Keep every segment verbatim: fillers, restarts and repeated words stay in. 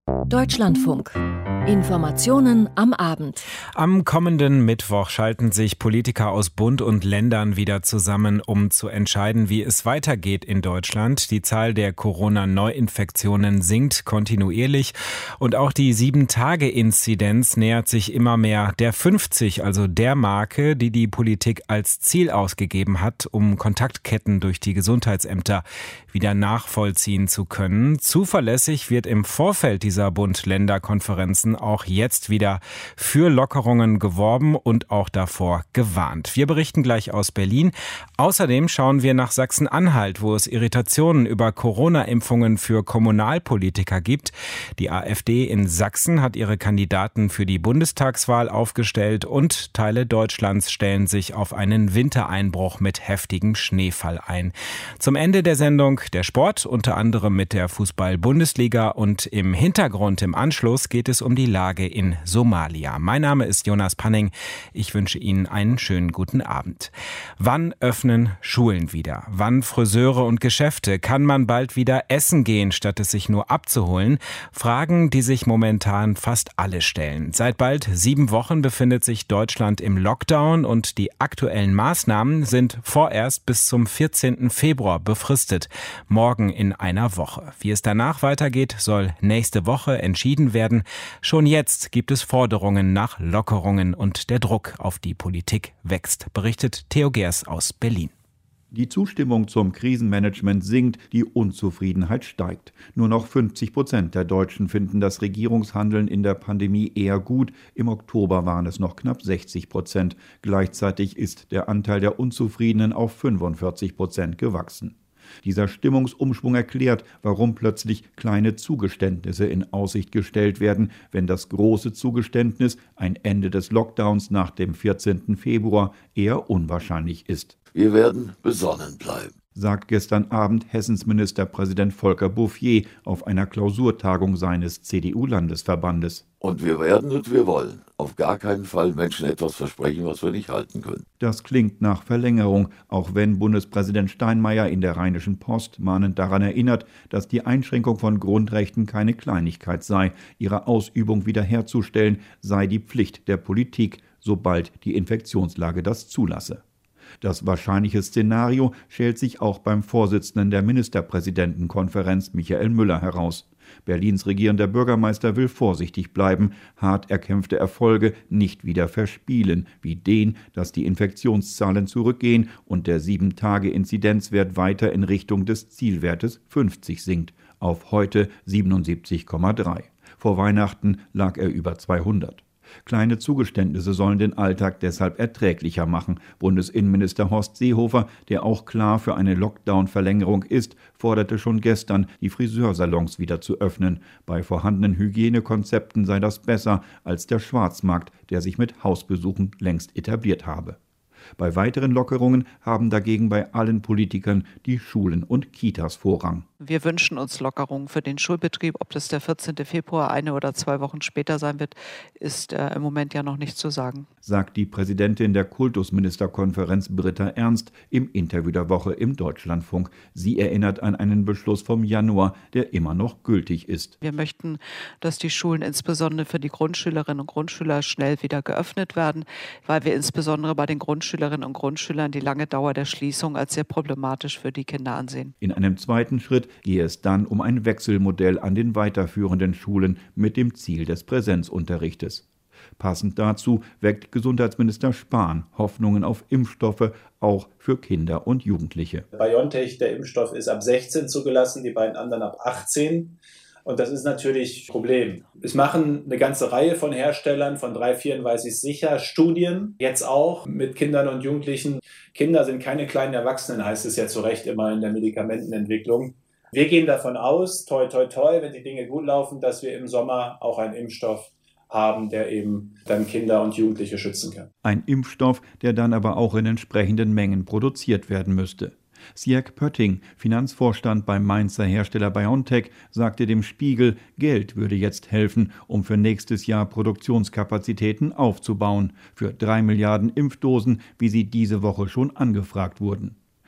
Deutschlandfunk. Informationen am Abend. Am kommenden Mittwoch schalten sich Politiker aus Bund und Ländern wieder zusammen, um zu entscheiden, wie es weitergeht in Deutschland. Die Zahl der Corona-Neuinfektionen sinkt kontinuierlich und auch die sieben-Tage-Inzidenz nähert sich immer mehr der fünfzig, also der Marke, die die Politik als Ziel ausgegeben hat, um Kontaktketten durch die Gesundheitsämter wieder nachvollziehen zu können. Zuverlässig wird im Vorfeld dieser Bund-Länder-Konferenzen auch jetzt wieder für Lockerungen geworben und auch davor gewarnt. Wir berichten gleich aus Berlin. Außerdem schauen wir nach Sachsen-Anhalt, wo es Irritationen über Corona-Impfungen für Kommunalpolitiker gibt. Die AfD in Sachsen hat ihre Kandidaten für die Bundestagswahl aufgestellt und Teile Deutschlands stellen sich auf einen Wintereinbruch mit heftigem Schneefall ein. Zum Ende der Sendung der Sport, unter anderem mit der Fußball-Bundesliga, und im Hintergrund im Anschluss geht es um die Lage in Somalia. Mein Name ist Jonas Panning. Ich wünsche Ihnen einen schönen guten Abend. Wann öffnen Schulen wieder? Wann Friseure und Geschäfte? Kann man bald wieder essen gehen, statt es sich nur abzuholen? Fragen, die sich momentan fast alle stellen. Seit bald sieben Wochen befindet sich Deutschland im Lockdown und die aktuellen Maßnahmen sind vorerst bis zum vierzehnten Februar befristet. Morgen in einer Woche. Wie es danach weitergeht, soll nächste Woche entschieden werden. Schon jetzt gibt es Forderungen nach Lockerungen und der Druck auf die Politik wächst, berichtet Theo Gers aus Berlin. Die Zustimmung zum Krisenmanagement sinkt, die Unzufriedenheit steigt. Nur noch fünfzig Prozent der Deutschen finden das Regierungshandeln in der Pandemie eher gut. Im Oktober waren es noch knapp sechzig Prozent. Gleichzeitig ist der Anteil der Unzufriedenen auf fünfundvierzig Prozent gewachsen. Dieser Stimmungsumschwung erklärt, warum plötzlich kleine Zugeständnisse in Aussicht gestellt werden, wenn das große Zugeständnis, ein Ende des Lockdowns nach dem vierzehnten Februar, eher unwahrscheinlich ist. Wir werden besonnen bleiben, sagt gestern Abend Hessens Ministerpräsident Volker Bouffier auf einer Klausurtagung seines C D U-Landesverbandes. Und wir werden und wir wollen auf gar keinen Fall Menschen etwas versprechen, was wir nicht halten können. Das klingt nach Verlängerung, auch wenn Bundespräsident Steinmeier in der Rheinischen Post mahnend daran erinnert, dass die Einschränkung von Grundrechten keine Kleinigkeit sei. Ihre Ausübung wiederherzustellen sei die Pflicht der Politik, sobald die Infektionslage das zulasse. Das wahrscheinliche Szenario schält sich auch beim Vorsitzenden der Ministerpräsidentenkonferenz Michael Müller heraus. Berlins regierender Bürgermeister will vorsichtig bleiben, hart erkämpfte Erfolge nicht wieder verspielen, wie den, dass die Infektionszahlen zurückgehen und der sieben Tage Inzidenzwert weiter in Richtung des Zielwertes fünfzig sinkt, auf heute siebenundsiebzig Komma drei. Vor Weihnachten lag er über zweihundert. Kleine Zugeständnisse sollen den Alltag deshalb erträglicher machen. Bundesinnenminister Horst Seehofer, der auch klar für eine Lockdown-Verlängerung ist, forderte schon gestern, die Friseursalons wieder zu öffnen. Bei vorhandenen Hygienekonzepten sei das besser als der Schwarzmarkt, der sich mit Hausbesuchen längst etabliert habe. Bei weiteren Lockerungen haben dagegen bei allen Politikern die Schulen und Kitas Vorrang. Wir wünschen uns Lockerungen für den Schulbetrieb. Ob das der vierzehnte Februar, eine oder zwei Wochen später sein wird, ist äh, im Moment ja noch nicht zu sagen, sagt die Präsidentin der Kultusministerkonferenz Britta Ernst im Interview der Woche im Deutschlandfunk. Sie erinnert an einen Beschluss vom Januar, der immer noch gültig ist. Wir möchten, dass die Schulen insbesondere für die Grundschülerinnen und Grundschüler schnell wieder geöffnet werden, weil wir insbesondere bei den Grundschülerinnen und Grundschülern die lange Dauer der Schließung als sehr problematisch für die Kinder ansehen. In einem zweiten Schritt gehe es dann um ein Wechselmodell an den weiterführenden Schulen mit dem Ziel des Präsenzunterrichtes. Passend dazu weckt Gesundheitsminister Spahn Hoffnungen auf Impfstoffe, auch für Kinder und Jugendliche. BioNTech, der Impfstoff, ist ab sechzehn zugelassen, die beiden anderen ab achtzehn. Und das ist natürlich ein Problem. Es machen eine ganze Reihe von Herstellern, von drei, vier weiß ich sicher, Studien, jetzt auch mit Kindern und Jugendlichen. Kinder sind keine kleinen Erwachsenen, heißt es ja zu Recht immer in der Medikamentenentwicklung. Wir gehen davon aus, toi toi toi, wenn die Dinge gut laufen, dass wir im Sommer auch einen Impfstoff haben, der eben dann Kinder und Jugendliche schützen kann. Ein Impfstoff, der dann aber auch in entsprechenden Mengen produziert werden müsste. Sierk Pötting, Finanzvorstand beim Mainzer Hersteller BioNTech, sagte dem Spiegel, Geld würde jetzt helfen, um für nächstes Jahr Produktionskapazitäten aufzubauen, für drei Milliarden Impfdosen, wie sie diese Woche schon angefragt wurden.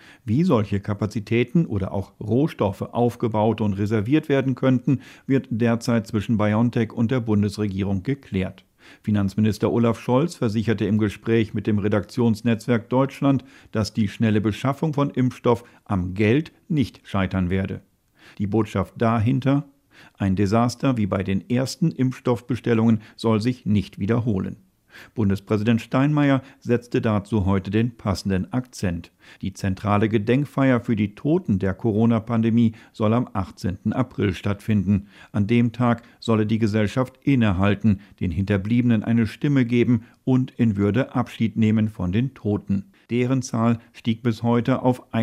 Wie solche Kapazitäten oder auch Rohstoffe aufgebaut und reserviert werden könnten, wird derzeit zwischen BioNTech und der Bundesregierung geklärt. Finanzminister Olaf Scholz versicherte im Gespräch mit dem Redaktionsnetzwerk Deutschland, dass die schnelle Beschaffung von Impfstoff am Geld nicht scheitern werde. Die Botschaft dahinter: Ein Desaster wie bei den ersten Impfstoffbestellungen soll sich nicht wiederholen. Bundespräsident Steinmeier setzte dazu heute den passenden Akzent. Die zentrale Gedenkfeier für die Toten der Corona-Pandemie soll am achtzehnten April stattfinden. An dem Tag solle die Gesellschaft innehalten, den Hinterbliebenen eine Stimme geben und in Würde Abschied nehmen von den Toten. Deren Zahl stieg bis heute auf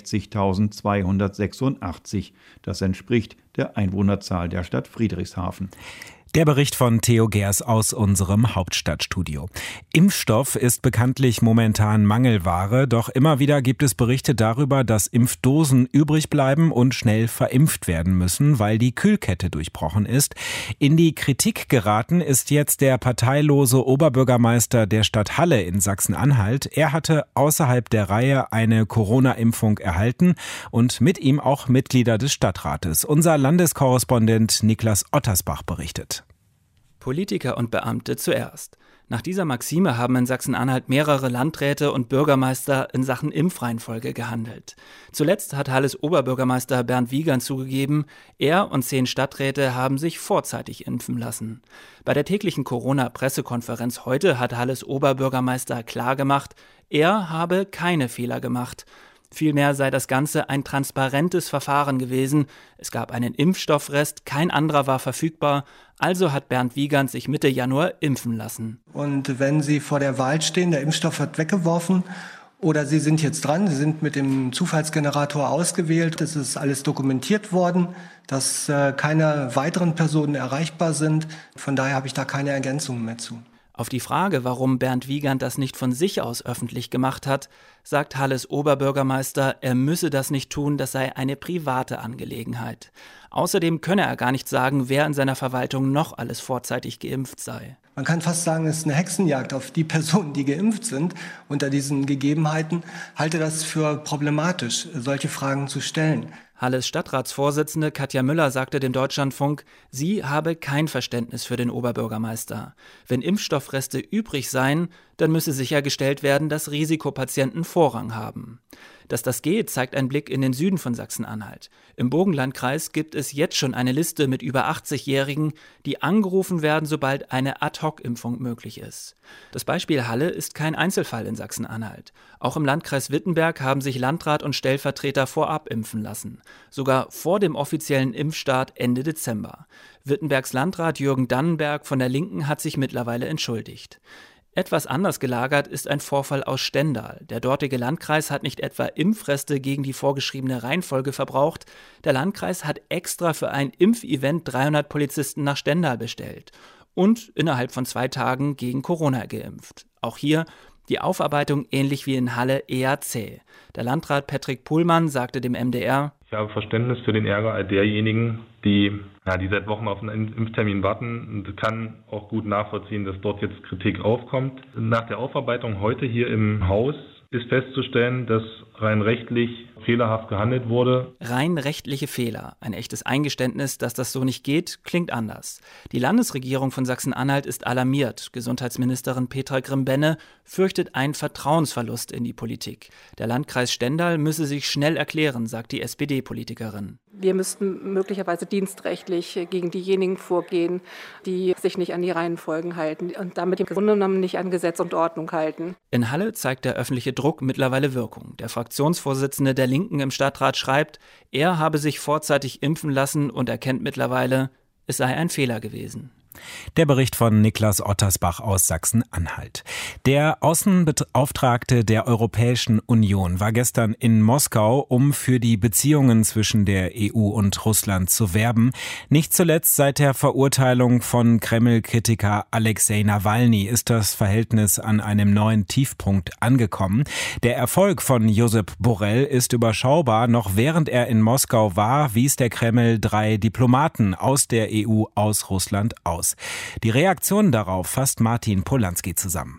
einundsechzigtausendzweihundertsechsundachtzig. Das entspricht der Einwohnerzahl der Stadt Friedrichshafen. Der Bericht von Theo Gers aus unserem Hauptstadtstudio. Impfstoff ist bekanntlich momentan Mangelware, doch immer wieder gibt es Berichte darüber, dass Impfdosen übrig bleiben und schnell verimpft werden müssen, weil die Kühlkette durchbrochen ist. In die Kritik geraten ist jetzt der parteilose Oberbürgermeister der Stadt Halle in Sachsen-Anhalt. Er hatte außerhalb der Reihe eine Corona-Impfung erhalten und mit ihm auch Mitglieder des Stadtrates. Unser Landeskorrespondent Niklas Ottersbach berichtet. Politiker und Beamte zuerst. Nach dieser Maxime haben in Sachsen-Anhalt mehrere Landräte und Bürgermeister in Sachen Impfreihenfolge gehandelt. Zuletzt hat Halles Oberbürgermeister Bernd Wiegand zugegeben, er und zehn Stadträte haben sich vorzeitig impfen lassen. Bei der täglichen Corona-Pressekonferenz heute hat Halles Oberbürgermeister klargemacht, er habe keine Fehler gemacht. Vielmehr sei das Ganze ein transparentes Verfahren gewesen. Es gab einen Impfstoffrest, kein anderer war verfügbar. Also hat Bernd Wiegand sich Mitte Januar impfen lassen. Und wenn Sie vor der Wahl stehen, der Impfstoff wird weggeworfen oder Sie sind jetzt dran, Sie sind mit dem Zufallsgenerator ausgewählt, es ist alles dokumentiert worden, dass äh, keine weiteren Personen erreichbar sind. Von daher habe ich da keine Ergänzungen mehr zu. Auf die Frage, warum Bernd Wiegand das nicht von sich aus öffentlich gemacht hat, sagt Halles Oberbürgermeister, er müsse das nicht tun, das sei eine private Angelegenheit. Außerdem könne er gar nicht sagen, wer in seiner Verwaltung noch alles vorzeitig geimpft sei. Man kann fast sagen, es ist eine Hexenjagd auf die Personen, die geimpft sind. Unter diesen Gegebenheiten halte das für problematisch, solche Fragen zu stellen. Halles Stadtratsvorsitzende Katja Müller sagte dem Deutschlandfunk, sie habe kein Verständnis für den Oberbürgermeister. Wenn Impfstoffreste übrig seien, dann müsse sichergestellt werden, dass Risikopatienten Vorrang haben. Dass das geht, zeigt ein Blick in den Süden von Sachsen-Anhalt. Im Burgenlandkreis gibt es jetzt schon eine Liste mit über achtzig-Jährigen, die angerufen werden, sobald eine Ad-Hoc-Impfung möglich ist. Das Beispiel Halle ist kein Einzelfall in Sachsen-Anhalt. Auch im Landkreis Wittenberg haben sich Landrat und Stellvertreter vorab impfen lassen. Sogar vor dem offiziellen Impfstart Ende Dezember. Wittenbergs Landrat Jürgen Dannenberg von der Linken hat sich mittlerweile entschuldigt. Etwas anders gelagert ist ein Vorfall aus Stendal. Der dortige Landkreis hat nicht etwa Impfreste gegen die vorgeschriebene Reihenfolge verbraucht. Der Landkreis hat extra für ein Impfevent dreihundert Polizisten nach Stendal bestellt und innerhalb von zwei Tagen gegen Corona geimpft. Auch hier die Aufarbeitung ähnlich wie in Halle eher zäh. Der Landrat Patrick Puhlmann sagte dem M D R: Ich habe Verständnis für den Ärger all derjenigen, die, ja, die seit Wochen auf einen Impftermin warten, und kann auch gut nachvollziehen, dass dort jetzt Kritik aufkommt. Nach der Aufarbeitung heute hier im Haus ist festzustellen, dass rein rechtlich fehlerhaft gehandelt wurde. Rein rechtliche Fehler. Ein echtes Eingeständnis, dass das so nicht geht, klingt anders. Die Landesregierung von Sachsen-Anhalt ist alarmiert. Gesundheitsministerin Petra Grimbenne fürchtet einen Vertrauensverlust in die Politik. Der Landkreis Stendal müsse sich schnell erklären, sagt die S P D-Politikerin. Wir müssten möglicherweise dienstrechtlich gegen diejenigen vorgehen, die sich nicht an die Reihenfolgen halten und damit im Grunde genommen nicht an Gesetz und Ordnung halten. In Halle zeigt der öffentliche Druck mittlerweile Wirkung. Der Fraktionsvorsitzende der Linken im Stadtrat schreibt, er habe sich vorzeitig impfen lassen und erkennt mittlerweile, es sei ein Fehler gewesen. Der Bericht von Niklas Ottersbach aus Sachsen-Anhalt. Der Außenbeauftragte der Europäischen Union war gestern in Moskau, um für die Beziehungen zwischen der E U und Russland zu werben. Nicht zuletzt seit der Verurteilung von Kreml-Kritiker Alexei Nawalny ist das Verhältnis an einem neuen Tiefpunkt angekommen. Der Erfolg von Josep Borrell ist überschaubar. Noch während er in Moskau war, wies der Kreml drei Diplomaten aus der E U aus Russland aus. Die Reaktion darauf fasst Martin Polanski zusammen.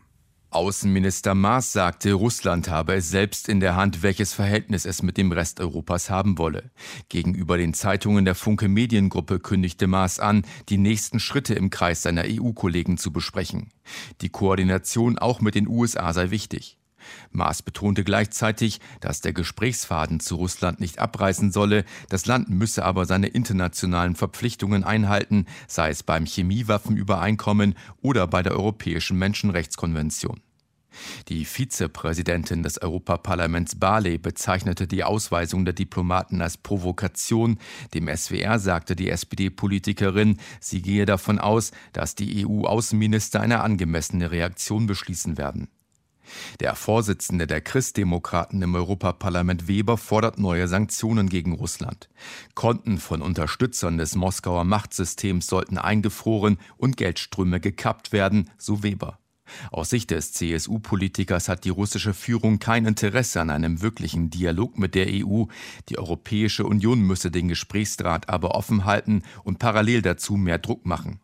Außenminister Maas sagte, Russland habe es selbst in der Hand, welches Verhältnis es mit dem Rest Europas haben wolle. Gegenüber den Zeitungen der Funke Mediengruppe kündigte Maas an, die nächsten Schritte im Kreis seiner E U-Kollegen zu besprechen. Die Koordination auch mit den U S A sei wichtig. Maas betonte gleichzeitig, dass der Gesprächsfaden zu Russland nicht abreißen solle, das Land müsse aber seine internationalen Verpflichtungen einhalten, sei es beim Chemiewaffenübereinkommen oder bei der Europäischen Menschenrechtskonvention. Die Vizepräsidentin des Europaparlaments Barley bezeichnete die Ausweisung der Diplomaten als Provokation. Dem S W R sagte die S P D-Politikerin, sie gehe davon aus, dass die E U-Außenminister eine angemessene Reaktion beschließen werden. Der Vorsitzende der Christdemokraten im Europaparlament Weber fordert neue Sanktionen gegen Russland. Konten von Unterstützern des Moskauer Machtsystems sollten eingefroren und Geldströme gekappt werden, so Weber. Aus Sicht des C S U-Politikers hat die russische Führung kein Interesse an einem wirklichen Dialog mit der E U. Die Europäische Union müsse den Gesprächsdraht aber offen halten und parallel dazu mehr Druck machen.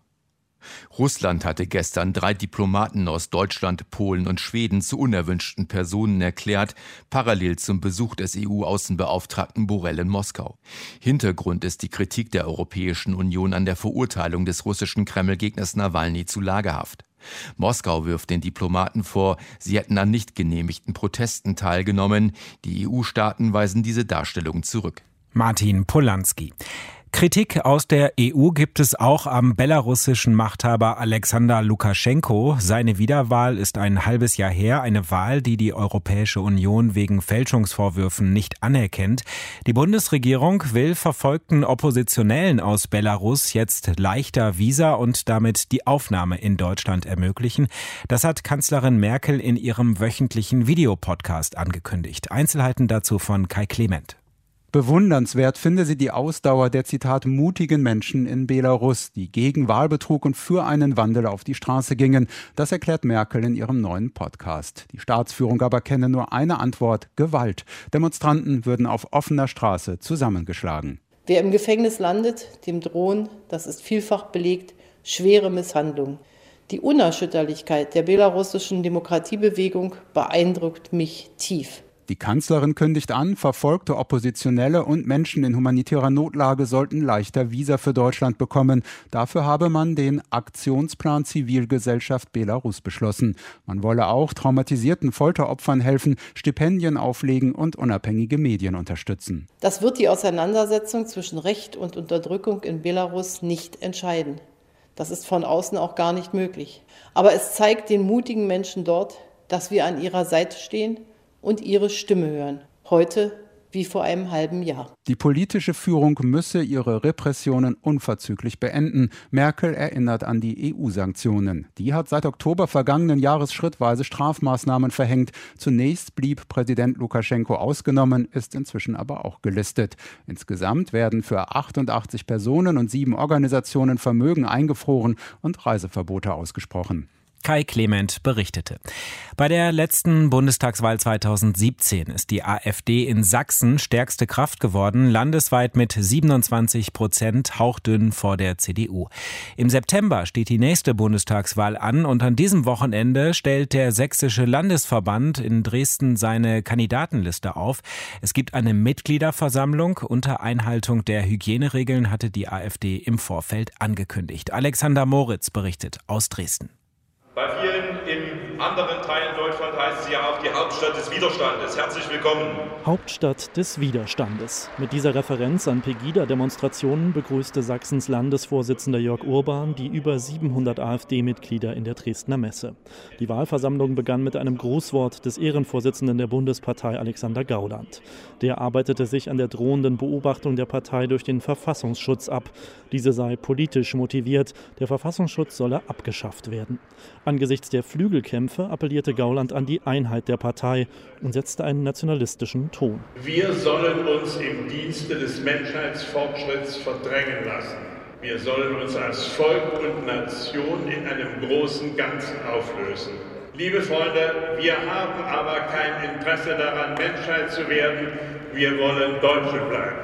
Russland hatte gestern drei Diplomaten aus Deutschland, Polen und Schweden zu unerwünschten Personen erklärt, parallel zum Besuch des E U-Außenbeauftragten Borrell in Moskau. Hintergrund ist die Kritik der Europäischen Union an der Verurteilung des russischen Kreml-Gegners Nawalny zu Lagerhaft. Moskau wirft den Diplomaten vor, sie hätten an nicht genehmigten Protesten teilgenommen. Die E U-Staaten weisen diese Darstellung zurück. Martin Polanski. Kritik aus der E U gibt es auch am belarussischen Machthaber Alexander Lukaschenko. Seine Wiederwahl ist ein halbes Jahr her, eine Wahl, die die Europäische Union wegen Fälschungsvorwürfen nicht anerkennt. Die Bundesregierung will verfolgten Oppositionellen aus Belarus jetzt leichter Visa und damit die Aufnahme in Deutschland ermöglichen. Das hat Kanzlerin Merkel in ihrem wöchentlichen Videopodcast angekündigt. Einzelheiten dazu von Kai Clement. Bewundernswert finde sie die Ausdauer der, Zitat, mutigen Menschen in Belarus, die gegen Wahlbetrug und für einen Wandel auf die Straße gingen. Das erklärt Merkel in ihrem neuen Podcast. Die Staatsführung aber kenne nur eine Antwort: Gewalt. Demonstranten würden auf offener Straße zusammengeschlagen. Wer im Gefängnis landet, dem drohen, das ist vielfach belegt, schwere Misshandlungen. Die Unerschütterlichkeit der belarussischen Demokratiebewegung beeindruckt mich tief. Die Kanzlerin kündigt an, verfolgte Oppositionelle und Menschen in humanitärer Notlage sollten leichter Visa für Deutschland bekommen. Dafür habe man den Aktionsplan Zivilgesellschaft Belarus beschlossen. Man wolle auch traumatisierten Folteropfern helfen, Stipendien auflegen und unabhängige Medien unterstützen. Das wird die Auseinandersetzung zwischen Recht und Unterdrückung in Belarus nicht entscheiden. Das ist von außen auch gar nicht möglich. Aber es zeigt den mutigen Menschen dort, dass wir an ihrer Seite stehen und ihre Stimme hören. Heute wie vor einem halben Jahr. Die politische Führung müsse ihre Repressionen unverzüglich beenden. Merkel erinnert an die E U-Sanktionen. Die hat seit Oktober vergangenen Jahres schrittweise Strafmaßnahmen verhängt. Zunächst blieb Präsident Lukaschenko ausgenommen, ist inzwischen aber auch gelistet. Insgesamt werden für achtundachtzig Personen und sieben Organisationen Vermögen eingefroren und Reiseverbote ausgesprochen. Kai Clement berichtete. Bei der letzten Bundestagswahl zweitausendsiebzehn ist die AfD in Sachsen stärkste Kraft geworden, landesweit mit siebenundzwanzig Prozent, hauchdünn vor der C D U. Im September steht die nächste Bundestagswahl an und an diesem Wochenende stellt der Sächsische Landesverband in Dresden seine Kandidatenliste auf. Es gibt eine Mitgliederversammlung. Unter Einhaltung der Hygieneregeln hatte die AfD im Vorfeld angekündigt. Alexander Moritz berichtet aus Dresden. Bei vielen in anderen Teilen Deutschlands heißt sie ja auch die Hauptstadt des Widerstandes. Herzlich willkommen. Hauptstadt des Widerstandes. Mit dieser Referenz an Pegida-Demonstrationen begrüßte Sachsens Landesvorsitzender Jörg Urban die über siebenhundert AfD-Mitglieder in der Dresdner Messe. Die Wahlversammlung begann mit einem Grußwort des Ehrenvorsitzenden der Bundespartei Alexander Gauland. Der arbeitete sich an der drohenden Beobachtung der Partei durch den Verfassungsschutz ab. Diese sei politisch motiviert. Der Verfassungsschutz solle abgeschafft werden. Angesichts der Flügelkämpfe appellierte Gauland an die Einheit der Partei und setzte einen nationalistischen Ton. Wir sollen uns im Dienste des Menschheitsfortschritts verdrängen lassen. Wir sollen uns als Volk und Nation in einem großen Ganzen auflösen. Liebe Freunde, wir haben aber kein Interesse daran, Menschheit zu werden. Wir wollen Deutsche bleiben.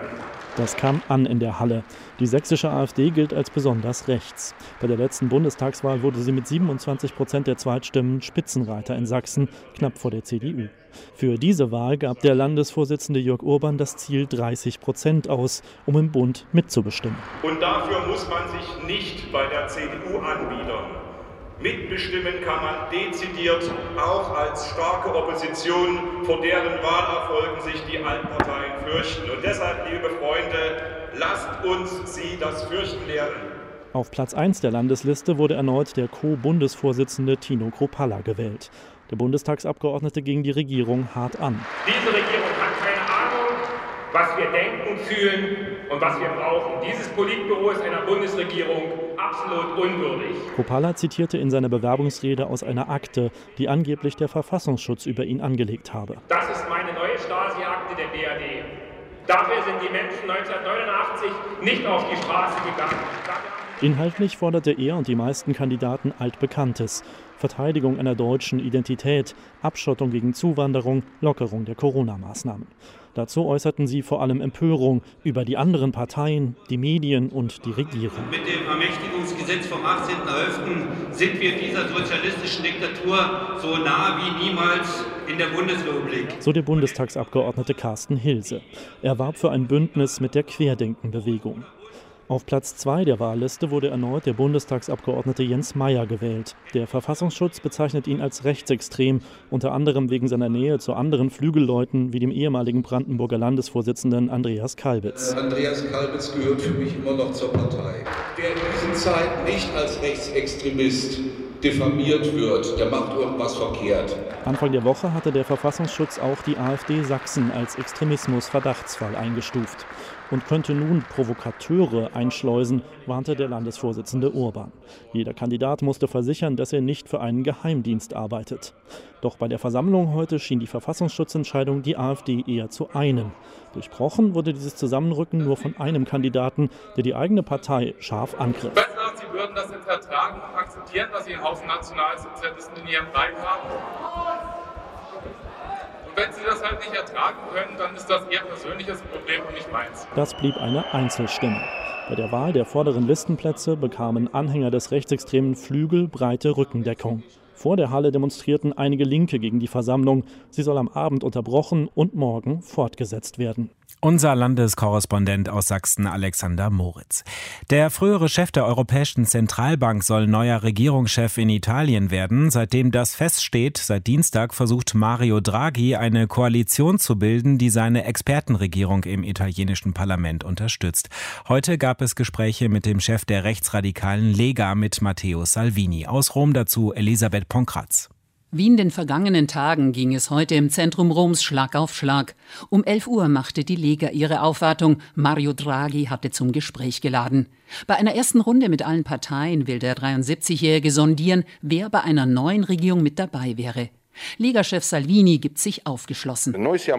Das kam an in der Halle. Die sächsische AfD gilt als besonders rechts. Bei der letzten Bundestagswahl wurde sie mit siebenundzwanzig Prozent der Zweitstimmen Spitzenreiter in Sachsen, knapp vor der C D U. Für diese Wahl gab der Landesvorsitzende Jörg Urban das Ziel dreißig Prozent aus, um im Bund mitzubestimmen. Und dafür muss man sich nicht bei der C D U anbiedern. Mitbestimmen kann man dezidiert auch als starke Opposition, vor deren Wahlerfolgen sich die Altparteien fürchten. Und deshalb, liebe Freunde, lasst uns sie das Fürchten lehren. Auf Platz eins der Landesliste wurde erneut der Co-Bundesvorsitzende Tino Kruppalla gewählt. Der Bundestagsabgeordnete ging die Regierung hart an. Diese Regierung hat keine Ahnung, was wir denken, fühlen und was wir brauchen. Dieses Politbüro ist einer Bundesregierung absolut unwürdig. Kruppalla zitierte in seiner Bewerbungsrede aus einer Akte, die angeblich der Verfassungsschutz über ihn angelegt habe. Das ist meine neue Stasi-Akte der B R D. Dafür sind die Menschen neunzehnhundertneunundachtzig nicht auf die Straße gegangen. Inhaltlich forderte er und die meisten Kandidaten Altbekanntes: Verteidigung einer deutschen Identität, Abschottung gegen Zuwanderung, Lockerung der Corona-Maßnahmen. Dazu äußerten sie vor allem Empörung über die anderen Parteien, die Medien und die Regierung. Mit dem Ermächtigungsgesetz vom achtzehnten elften sind wir dieser sozialistischen Diktatur so nah wie niemals in der Bundesrepublik. So der Bundestagsabgeordnete Carsten Hilse. Er warb für ein Bündnis mit der Querdenken-Bewegung. Auf Platz zwei der Wahlliste wurde erneut der Bundestagsabgeordnete Jens Meyer gewählt. Der Verfassungsschutz bezeichnet ihn als rechtsextrem, unter anderem wegen seiner Nähe zu anderen Flügelleuten wie dem ehemaligen Brandenburger Landesvorsitzenden Andreas Kalbitz. Äh, Andreas Kalbitz gehört für mich immer noch zur Partei. Wer in diesen Zeiten nicht als Rechtsextremist diffamiert wird, der macht irgendwas verkehrt. Anfang der Woche hatte der Verfassungsschutz auch die AfD Sachsen als Extremismus-Verdachtsfall eingestuft und könnte nun Provokateure einschleusen, warnte der Landesvorsitzende Urban. Jeder Kandidat musste versichern, dass er nicht für einen Geheimdienst arbeitet. Doch bei der Versammlung heute schien die Verfassungsschutzentscheidung die AfD eher zu einen. Durchbrochen wurde dieses Zusammenrücken nur von einem Kandidaten, der die eigene Partei scharf angriff. Besser, Sie würden das jetzt ertragen und akzeptieren, dass Sie einen Haufen Nationalsozialisten in Ihrem Reihen haben. Und wenn Sie das halt nicht ertragen können, dann ist das Ihr persönliches Problem und nicht meins. Das blieb eine Einzelstimme. Bei der Wahl der vorderen Listenplätze bekamen Anhänger des rechtsextremen Flügel breite Rückendeckung. Vor der Halle demonstrierten einige Linke gegen die Versammlung. Sie soll am Abend unterbrochen und morgen fortgesetzt werden. Unser Landeskorrespondent aus Sachsen, Alexander Moritz. Der frühere Chef der Europäischen Zentralbank soll neuer Regierungschef in Italien werden. Seitdem das feststeht, seit Dienstag versucht Mario Draghi, eine Koalition zu bilden, die seine Expertenregierung im italienischen Parlament unterstützt. Heute gab es Gespräche mit dem Chef der rechtsradikalen Lega, mit Matteo Salvini. Aus Rom dazu Elisabeth Ponkratz. Wie in den vergangenen Tagen ging es heute im Zentrum Roms Schlag auf Schlag. Um elf Uhr machte die Lega ihre Aufwartung. Mario Draghi hatte zum Gespräch geladen. Bei einer ersten Runde mit allen Parteien will der dreiundsiebzigjährige sondieren, wer bei einer neuen Regierung mit dabei wäre. Lega-Chef Salvini gibt sich aufgeschlossen.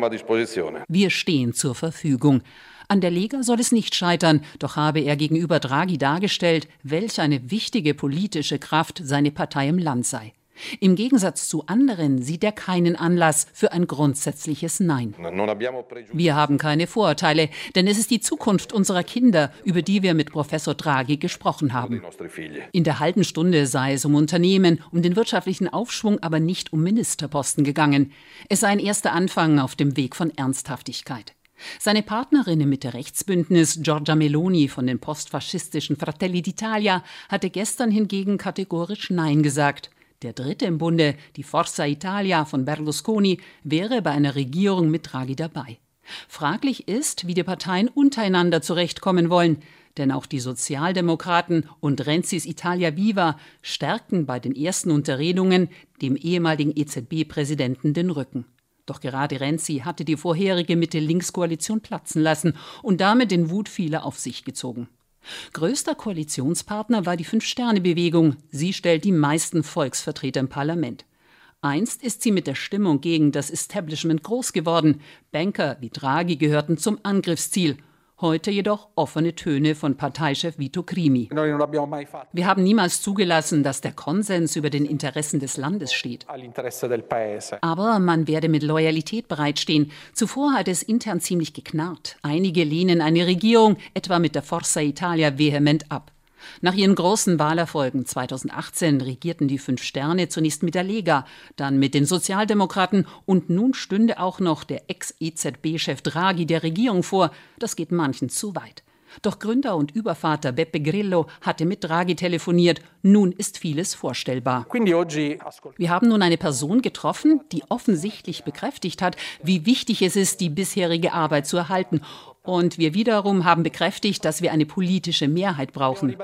Wir stehen zur Verfügung. An der Lega soll es nicht scheitern, doch habe er gegenüber Draghi dargestellt, welch eine wichtige politische Kraft seine Partei im Land sei. Im Gegensatz zu anderen sieht er keinen Anlass für ein grundsätzliches Nein. Wir haben keine Vorurteile, denn es ist die Zukunft unserer Kinder, über die wir mit Professor Draghi gesprochen haben. In der halben Stunde sei es um Unternehmen, um den wirtschaftlichen Aufschwung, aber nicht um Ministerposten gegangen. Es sei ein erster Anfang auf dem Weg von Ernsthaftigkeit. Seine Partnerin im Mitte-Rechts-Bündnis, Giorgia Meloni von den postfaschistischen Fratelli d'Italia, hatte gestern hingegen kategorisch Nein gesagt. Der dritte im Bunde, die Forza Italia von Berlusconi, wäre bei einer Regierung mit Draghi dabei. Fraglich ist, wie die Parteien untereinander zurechtkommen wollen, denn auch die Sozialdemokraten und Renzis Italia Viva stärkten bei den ersten Unterredungen dem ehemaligen E Z B-Präsidenten den Rücken. Doch gerade Renzi hatte die vorherige Mitte-Links-Koalition platzen lassen und damit den Wut vieler auf sich gezogen. Größter Koalitionspartner war die Fünf-Sterne-Bewegung. Sie stellt die meisten Volksvertreter im Parlament. Einst ist sie mit der Stimmung gegen das Establishment groß geworden. Banker wie Draghi gehörten zum Angriffsziel. Heute jedoch offene Töne von Parteichef Vito Crimi. Wir haben niemals zugelassen, dass der Konsens über den Interessen des Landes steht. Aber man werde mit Loyalität bereitstehen. Zuvor hat es intern ziemlich geknarrt. Einige lehnen eine Regierung, etwa mit der Forza Italia, vehement ab. Nach ihren großen Wahlerfolgen zweitausendachtzehn regierten die Fünf Sterne zunächst mit der Lega, dann mit den Sozialdemokraten und nun stünde auch noch der Ex-E Z B-Chef Draghi der Regierung vor. Das geht manchen zu weit. Doch Gründer und Übervater Beppe Grillo hatte mit Draghi telefoniert. Nun ist vieles vorstellbar. Wir haben nun eine Person getroffen, die offensichtlich bekräftigt hat, wie wichtig es ist, die bisherige Arbeit zu erhalten. Und wir wiederum haben bekräftigt, dass wir eine politische Mehrheit brauchen.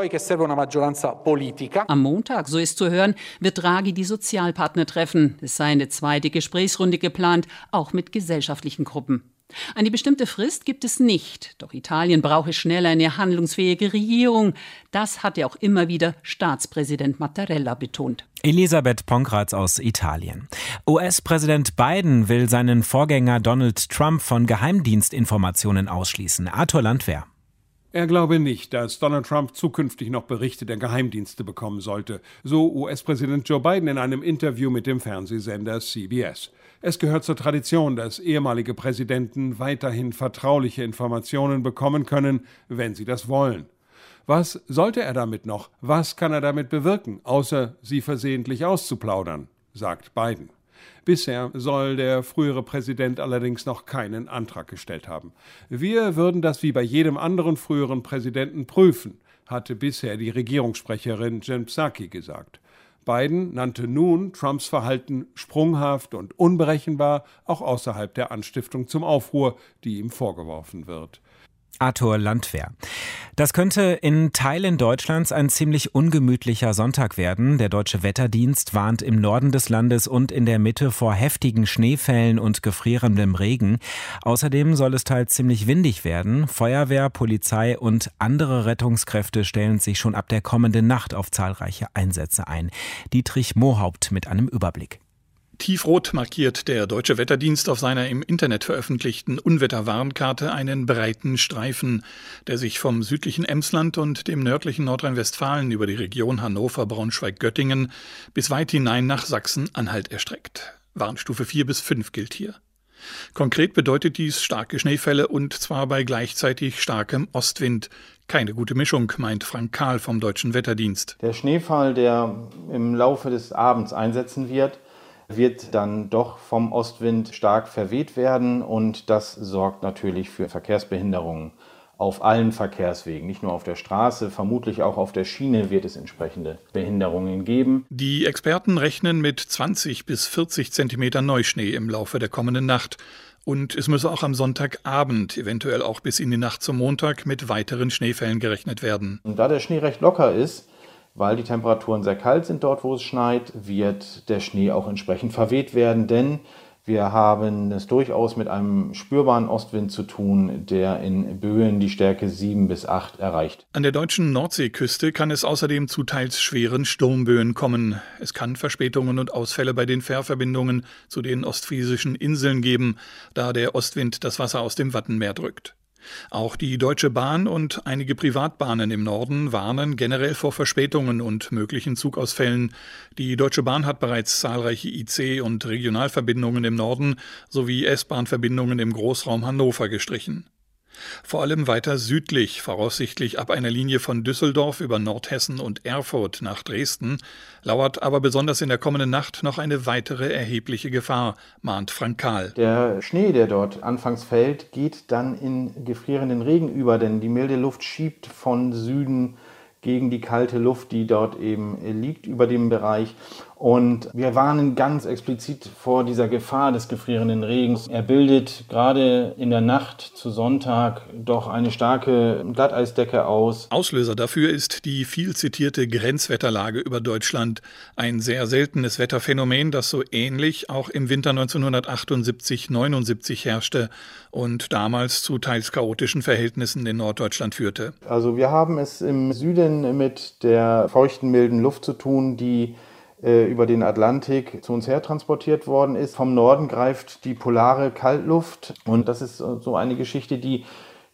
Am Montag, so ist zu hören, wird Draghi die Sozialpartner treffen. Es sei eine zweite Gesprächsrunde geplant, auch mit gesellschaftlichen Gruppen. Eine bestimmte Frist gibt es nicht, doch Italien brauche schnell eine handlungsfähige Regierung. Das hat ja auch immer wieder Staatspräsident Mattarella betont. Elisabeth Ponkratz aus Italien. U S-Präsident Biden will seinen Vorgänger Donald Trump von Geheimdienstinformationen ausschließen. Arthur Landwehr. Er glaube nicht, dass Donald Trump zukünftig noch Berichte der Geheimdienste bekommen sollte, so U S-Präsident Joe Biden in einem Interview mit dem Fernsehsender C B S. Es gehört zur Tradition, dass ehemalige Präsidenten weiterhin vertrauliche Informationen bekommen können, wenn sie das wollen. Was sollte er damit noch? Was kann er damit bewirken, außer sie versehentlich auszuplaudern, sagt Biden. Bisher soll der frühere Präsident allerdings noch keinen Antrag gestellt haben. Wir würden das wie bei jedem anderen früheren Präsidenten prüfen, hatte bisher die Regierungssprecherin Jen Psaki gesagt. Biden nannte nun Trumps Verhalten sprunghaft und unberechenbar, auch außerhalb der Anstiftung zum Aufruhr, die ihm vorgeworfen wird. Arthur Landwehr. Das könnte in Teilen Deutschlands ein ziemlich ungemütlicher Sonntag werden. Der Deutsche Wetterdienst warnt im Norden des Landes und in der Mitte vor heftigen Schneefällen und gefrierendem Regen. Außerdem soll es teils ziemlich windig werden. Feuerwehr, Polizei und andere Rettungskräfte stellen sich schon ab der kommenden Nacht auf zahlreiche Einsätze ein. Dietrich Mohaupt mit einem Überblick. Tiefrot markiert der Deutsche Wetterdienst auf seiner im Internet veröffentlichten Unwetterwarnkarte einen breiten Streifen, der sich vom südlichen Emsland und dem nördlichen Nordrhein-Westfalen über die Region Hannover, Braunschweig, Göttingen bis weit hinein nach Sachsen-Anhalt erstreckt. Warnstufe vier bis fünf gilt hier. Konkret bedeutet dies starke Schneefälle und zwar bei gleichzeitig starkem Ostwind. Keine gute Mischung, meint Frank Kahl vom Deutschen Wetterdienst. Der Schneefall, der im Laufe des Abends einsetzen wird, wird dann doch vom Ostwind stark verweht werden und das sorgt natürlich für Verkehrsbehinderungen auf allen Verkehrswegen, nicht nur auf der Straße, vermutlich auch auf der Schiene wird es entsprechende Behinderungen geben. Die Experten rechnen mit zwanzig bis vierzig Zentimeter Neuschnee im Laufe der kommenden Nacht. Und es müsse auch am Sonntagabend, eventuell auch bis in die Nacht zum Montag, mit weiteren Schneefällen gerechnet werden. Und da der Schnee recht locker ist, weil die Temperaturen sehr kalt sind dort, wo es schneit, wird der Schnee auch entsprechend verweht werden, denn wir haben es durchaus mit einem spürbaren Ostwind zu tun, der in Böen die Stärke sieben bis acht erreicht. An der deutschen Nordseeküste kann es außerdem zu teils schweren Sturmböen kommen. Es kann Verspätungen und Ausfälle bei den Fährverbindungen zu den ostfriesischen Inseln geben, da der Ostwind das Wasser aus dem Wattenmeer drückt. Auch die Deutsche Bahn und einige Privatbahnen im Norden warnen generell vor Verspätungen und möglichen Zugausfällen. Die Deutsche Bahn hat bereits zahlreiche I C- und Regionalverbindungen im Norden sowie S-Bahn-Verbindungen im Großraum Hannover gestrichen. Vor allem weiter südlich, voraussichtlich ab einer Linie von Düsseldorf über Nordhessen und Erfurt nach Dresden, lauert aber besonders in der kommenden Nacht noch eine weitere erhebliche Gefahr, mahnt Frank Kahl. Der Schnee, der dort anfangs fällt, geht dann in gefrierenden Regen über, denn die milde Luft schiebt von Süden gegen die kalte Luft, die dort eben liegt über dem Bereich. Und wir warnen ganz explizit vor dieser Gefahr des gefrierenden Regens. Er bildet gerade in der Nacht zu Sonntag doch eine starke Glatteisdecke aus. Auslöser dafür ist die viel zitierte Grenzwetterlage über Deutschland. Ein sehr seltenes Wetterphänomen, das so ähnlich auch im Winter neunzehnhundertachtundsiebzig neunundsiebzig herrschte und damals zu teils chaotischen Verhältnissen in Norddeutschland führte. Also wir haben es im Süden mit der feuchten, milden Luft zu tun, die über den Atlantik zu uns her transportiert worden ist. Vom Norden greift die polare Kaltluft und das ist so eine Geschichte, die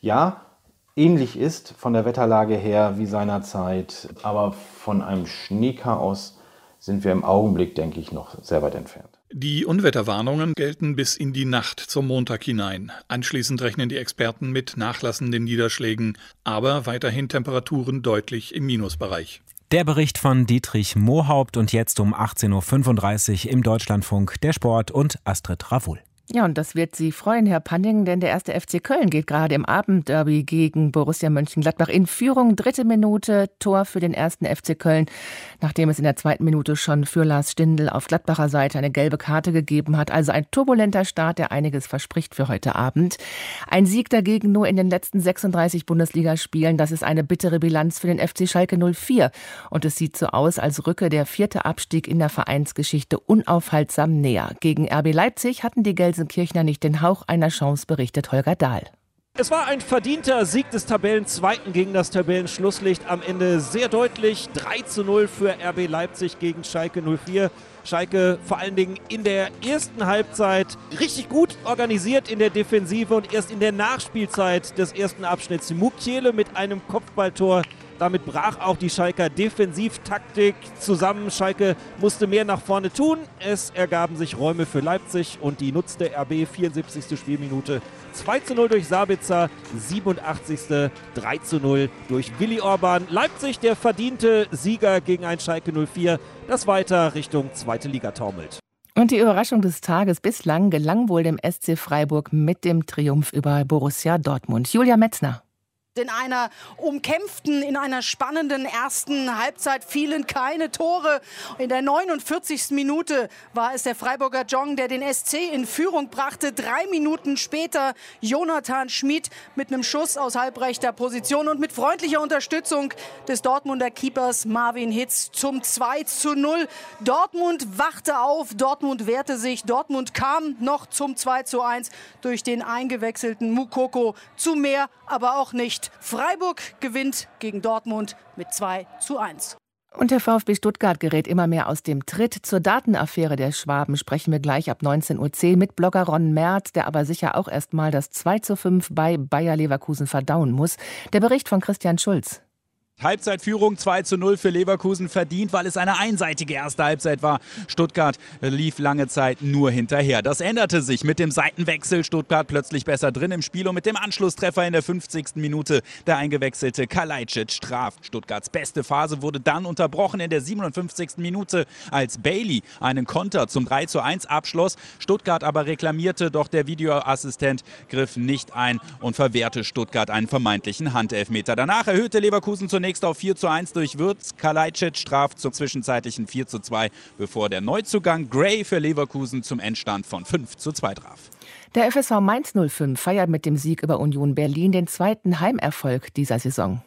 ja, ähnlich ist von der Wetterlage her wie seinerzeit, aber von einem Schneechaos sind wir im Augenblick, denke ich, noch sehr weit entfernt. Die Unwetterwarnungen gelten bis in die Nacht zum Montag hinein. Anschließend rechnen die Experten mit nachlassenden Niederschlägen, aber weiterhin Temperaturen deutlich im Minusbereich. Der Bericht von Dietrich Mohaupt und jetzt um achtzehn Uhr fünfunddreißig im Deutschlandfunk der Sport und Astrid Ravul. Ja, und das wird Sie freuen, Herr Panning, denn der erste F C Köln geht gerade im Abendderby gegen Borussia Mönchengladbach in Führung. Dritte Minute, Tor für den ersten F C Köln, nachdem es in der zweiten Minute schon für Lars Stindl auf Gladbacher Seite eine gelbe Karte gegeben hat. Also ein turbulenter Start, der einiges verspricht für heute Abend. Ein Sieg dagegen nur in den letzten sechsunddreißig Bundesligaspielen. Das ist eine bittere Bilanz für den F C Schalke null vier. Und es sieht so aus, als rücke der vierte Abstieg in der Vereinsgeschichte unaufhaltsam näher. Gegen R B Leipzig hatten die Gelsenkirchener nicht den Hauch einer Chance, berichtet Holger Dahl. Es war ein verdienter Sieg des Tabellenzweiten gegen das Tabellenschlusslicht. Am Ende sehr deutlich. drei zu null für R B Leipzig gegen Schalke null vier. Schalke vor allen Dingen in der ersten Halbzeit richtig gut organisiert in der Defensive und erst in der Nachspielzeit des ersten Abschnitts Mukiele mit einem Kopfballtor. Damit brach auch die Schalker Defensivtaktik zusammen. Schalke musste mehr nach vorne tun. Es ergaben sich Räume für Leipzig und die nutzte R B. vierundsiebzigste Spielminute. zwei zu null durch Sabitzer, siebenundachtzigste drei zu null durch Willi Orban. Leipzig der verdiente Sieger gegen ein Schalke null vier, das weiter Richtung zweite Liga taumelt. Und die Überraschung des Tages bislang gelang wohl dem S C Freiburg mit dem Triumph über Borussia Dortmund. Julia Metzner. In einer umkämpften, in einer spannenden ersten Halbzeit fielen keine Tore. In der neunundvierzigsten Minute war es der Freiburger Jong, der den S C in Führung brachte. Drei Minuten später Jonathan Schmid mit einem Schuss aus halbrechter Position und mit freundlicher Unterstützung des Dortmunder Keepers Marvin Hitz zum zwei zu null. Dortmund wachte auf, Dortmund wehrte sich, Dortmund kam noch zum zwei zu eins durch den eingewechselten Moukoko. Zu mehr aber auch nicht. Freiburg gewinnt gegen Dortmund mit zwei zu eins. Und der VfB Stuttgart gerät immer mehr aus dem Tritt. Zur Datenaffäre der Schwaben sprechen wir gleich ab neunzehn Uhr zehn mit Blogger Ron Merz, der aber sicher auch erst mal das zwei zu fünf bei Bayer Leverkusen verdauen muss. Der Bericht von Christian Schulz. Halbzeitführung zwei zu null für Leverkusen verdient, weil es eine einseitige erste Halbzeit war. Stuttgart lief lange Zeit nur hinterher. Das änderte sich mit dem Seitenwechsel. Stuttgart plötzlich besser drin im Spiel und mit dem Anschlusstreffer in der fünfzigsten Minute. Der eingewechselte Kalajdzic traf. Stuttgarts beste Phase wurde dann unterbrochen in der siebenundfünfzigsten Minute, als Bailey einen Konter zum drei zu eins abschloss. Stuttgart aber reklamierte, doch der Videoassistent griff nicht ein und verwehrte Stuttgart einen vermeintlichen Handelfmeter. Danach erhöhte Leverkusen zunächst auf vier zu eins durch Würz. Kalajdzic traf zum zwischenzeitlichen vier zu zwei, bevor der Neuzugang Gray für Leverkusen zum Endstand von fünf zu zwei traf. Der F S V Mainz null fünf feiert mit dem Sieg über Union Berlin den zweiten Heimerfolg dieser Saison.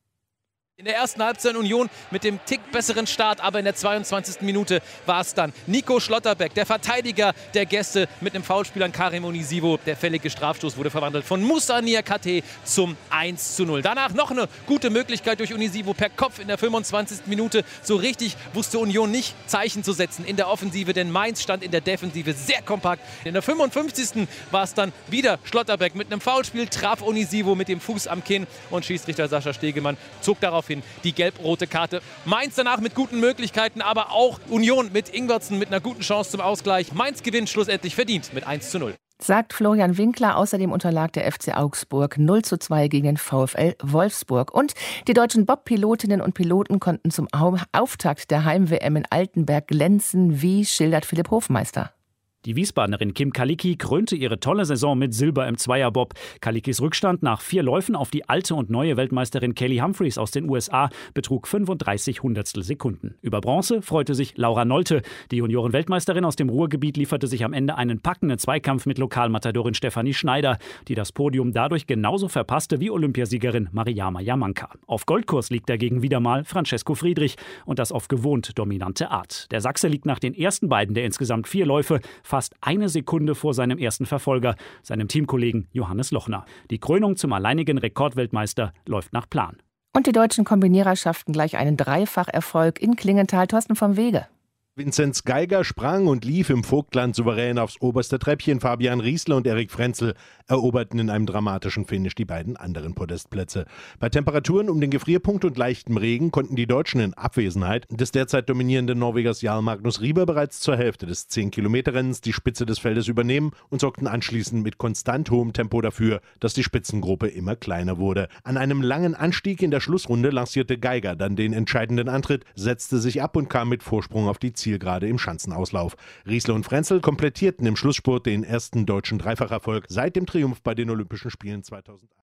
In der ersten Halbzeit Union mit dem Tick besseren Start, aber in der zweiundzwanzigsten Minute war es dann Nico Schlotterbeck, der Verteidiger der Gäste, mit einem Foulspiel an Karim Onisivo. Der fällige Strafstoß wurde verwandelt von Moussa Niakate zum eins zu null. Danach noch eine gute Möglichkeit durch Onisivo per Kopf in der fünfundzwanzigsten Minute. So richtig wusste Union nicht Zeichen zu setzen in der Offensive, denn Mainz stand in der Defensive sehr kompakt. In der fünfundfünfzigsten war es dann wieder Schlotterbeck mit einem Foulspiel, traf Onisivo mit dem Fuß am Kinn und Schiedsrichter Sascha Stegemann zog daraufhin die gelb-rote Karte. Mainz danach mit guten Möglichkeiten, aber auch Union mit Ingwertsen mit einer guten Chance zum Ausgleich. Mainz gewinnt schlussendlich verdient mit eins zu null. Sagt Florian Winkler. Außerdem unterlag der F C Augsburg null zu zwei gegen den VfL Wolfsburg. Und die deutschen Bob-Pilotinnen und Piloten konnten zum Auftakt der Heim-W M in Altenberg glänzen. Wie schildert Philipp Hofmeister? Die Wiesbadenerin Kim Kalicki krönte ihre tolle Saison mit Silber im Zweierbob. Kalickis Rückstand nach vier Läufen auf die alte und neue Weltmeisterin Kelly Humphreys aus den U S A betrug fünfunddreißig Hundertstel Sekunden. Über Bronze freute sich Laura Nolte. Die Junioren-Weltmeisterin aus dem Ruhrgebiet lieferte sich am Ende einen packenden Zweikampf mit Lokalmatadorin Stefanie Schneider, die das Podium dadurch genauso verpasste wie Olympiasiegerin Mariama Jamanka. Auf Goldkurs liegt dagegen wieder mal Francesco Friedrich und das auf gewohnt dominante Art. Der Sachse liegt nach den ersten beiden der insgesamt vier Läufe fast eine Sekunde vor seinem ersten Verfolger, seinem Teamkollegen Johannes Lochner. Die Krönung zum alleinigen Rekordweltmeister läuft nach Plan. Und die deutschen Kombinierer schafften gleich einen Dreifacherfolg in Klingenthal. Thorsten vom Wege. Vinzenz Geiger sprang und lief im Vogtland souverän aufs oberste Treppchen. Fabian Riesler und Erik Frenzel eroberten in einem dramatischen Finish die beiden anderen Podestplätze. Bei Temperaturen um den Gefrierpunkt und leichtem Regen konnten die Deutschen in Abwesenheit des derzeit dominierenden Norwegers Jarl Magnus Rieber bereits zur Hälfte des zehn-Kilometer-Rennens die Spitze des Feldes übernehmen und sorgten anschließend mit konstant hohem Tempo dafür, dass die Spitzengruppe immer kleiner wurde. An einem langen Anstieg in der Schlussrunde lancierte Geiger dann den entscheidenden Antritt, setzte sich ab und kam mit Vorsprung auf die Zielgerade im Schanzenauslauf. Riesler und Frenzel komplettierten im Schlussspurt den ersten deutschen Dreifacherfolg seit dem Triumph bei den Olympischen Spielen zweitausendacht.